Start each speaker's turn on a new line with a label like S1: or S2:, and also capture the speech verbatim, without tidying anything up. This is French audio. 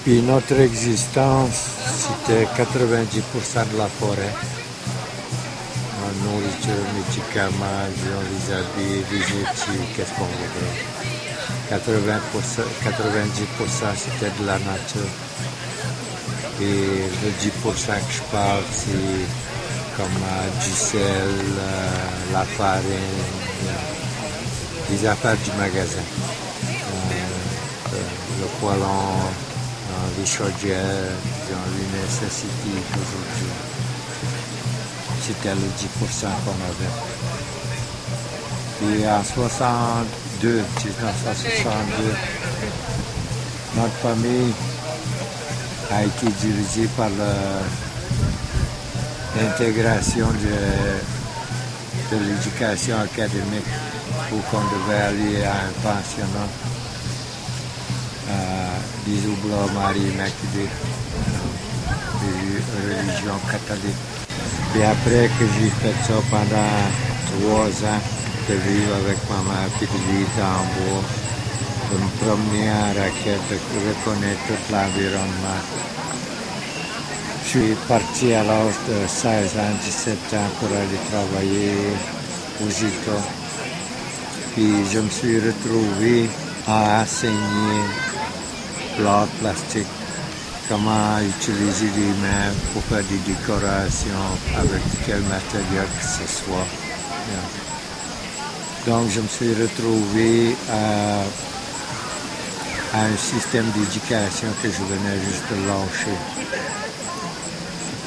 S1: Puis notre existence, c'était quatre-vingt-dix pour cent de la forêt. La nourriture, médicaments, disons, les habits, les outils, qu'est-ce qu'on voudrait. quatre-vingts pour cent, quatre-vingt-dix pour cent c'était de la nature. Et le dix pour cent que je parle, c'est comme euh, du sel, euh, la farine, euh, les affaires du magasin. Euh, euh, le poêlon, euh, les chaudières, disons, les nécessités d'aujourd'hui. C'était le dix pour cent qu'on avait. Et en soixante-deux, dix-neuf cent soixante-deux, notre famille a été dirigée par l'intégration de, de l'éducation académique où qu'on devait aller à un pensionnat euh, des Oublois Marie Immaculée, de religion catholique. Et après que j'ai fait ça pendant trois ans, de vivre avec ma mère, puis de vivre en bois, de me promener en raquette, de reconnaître tout l'environnement. Je suis parti à l'âge de seize ans, dix-sept ans pour aller travailler aux États. Puis je me suis retrouvé à enseigner l'art plastique, comment utiliser les mains pour faire des décorations avec quel matériel que ce soit. Yeah. Donc je me suis retrouvé à, à un système d'éducation que je venais juste de lâcher.